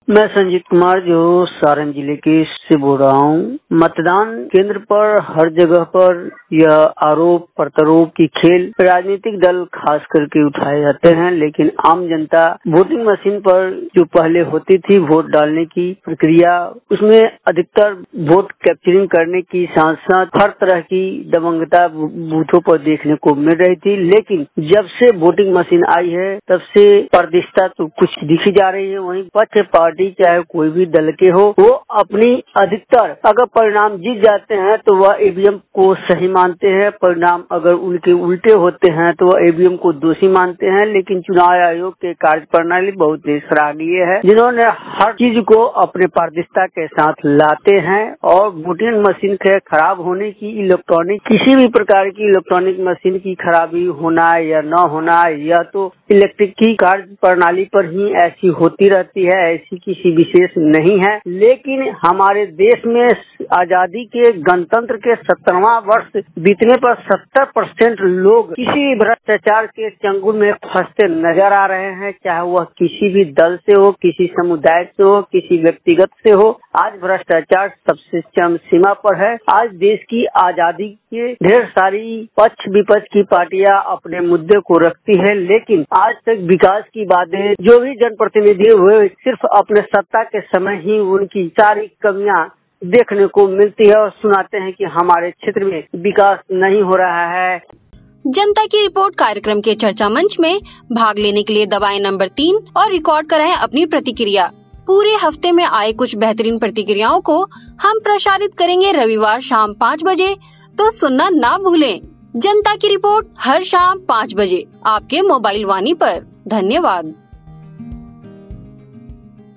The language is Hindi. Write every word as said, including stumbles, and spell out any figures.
मैं संजीत कुमार जो सारण जिले के से बोल रहा हूँ। मतदान केंद्र पर हर जगह पर यह आरोप प्रत्यारोप की खेल राजनीतिक दल खास करके उठाए जाते हैं, लेकिन आम जनता वोटिंग मशीन पर जो पहले होती थी वोट डालने की प्रक्रिया, उसमें अधिकतर वोट कैप्चरिंग करने की साथ साथ हर तरह की दबंगता बूथों पर देखने को मिल रही थी। लेकिन जब से वोटिंग मशीन आई है तब से पारदर्शिता तो कुछ दिखी जा रही है। वहीं पक्ष पार्टी चाहे कोई भी दल के हो, वो अपनी अधिकतर अगर परिणाम जीत जाते हैं तो वह ईवीएम को सही मानते हैं, परिणाम अगर उनके उल्टे होते हैं तो वह ईवीएम को दोषी मानते हैं। लेकिन चुनाव आयोग के कार्य प्रणाली बहुत ही सराहनीय है, जिन्होंने हर चीज को अपने पारदर्शिता के साथ लाते हैं और वोटिंग मशीन के खराब होने की, इलेक्ट्रॉनिक किसी भी प्रकार की इलेक्ट्रॉनिक मशीन की खराबी होना या न होना, यह तो इलेक्ट्रिक की कार्य प्रणाली पर ही ऐसी होती रहती है, ऐसी किसी विशेष नहीं है। लेकिन हमारे देश में आजादी के गणतंत्र के सत्तरवां वर्ष बीतने पर सत्तर परसेंट लोग किसी भ्रष्टाचार के चंगुल में फंसते नजर आ रहे हैं, चाहे वह किसी भी दल से हो, किसी समुदाय से हो, किसी व्यक्तिगत से हो। आज भ्रष्टाचार सबसे चरम सीमा पर है। आज देश की आजादी के ढेर सारी पक्ष विपक्ष की पार्टियां अपने मुद्दे को रखती है, लेकिन आज तक विकास की बातें जो भी जनप्रतिनिधि हुए सिर्फ अपने सत्ता के समय ही उनकी सारी कमियां देखने को मिलती है और सुनाते हैं कि हमारे क्षेत्र में विकास नहीं हो रहा है। जनता की रिपोर्ट कार्यक्रम के चर्चा मंच में भाग लेने के लिए दबाएं नंबर तीन और रिकॉर्ड कराएं अपनी प्रतिक्रिया। पूरे हफ्ते में आए कुछ बेहतरीन प्रतिक्रियाओं को हम प्रसारित करेंगे रविवार शाम पाँच बजे, तो सुनना ना भूलें। जनता की रिपोर्ट हर शाम पाँच बजे आपके मोबाइल वाणी पर। धन्यवाद।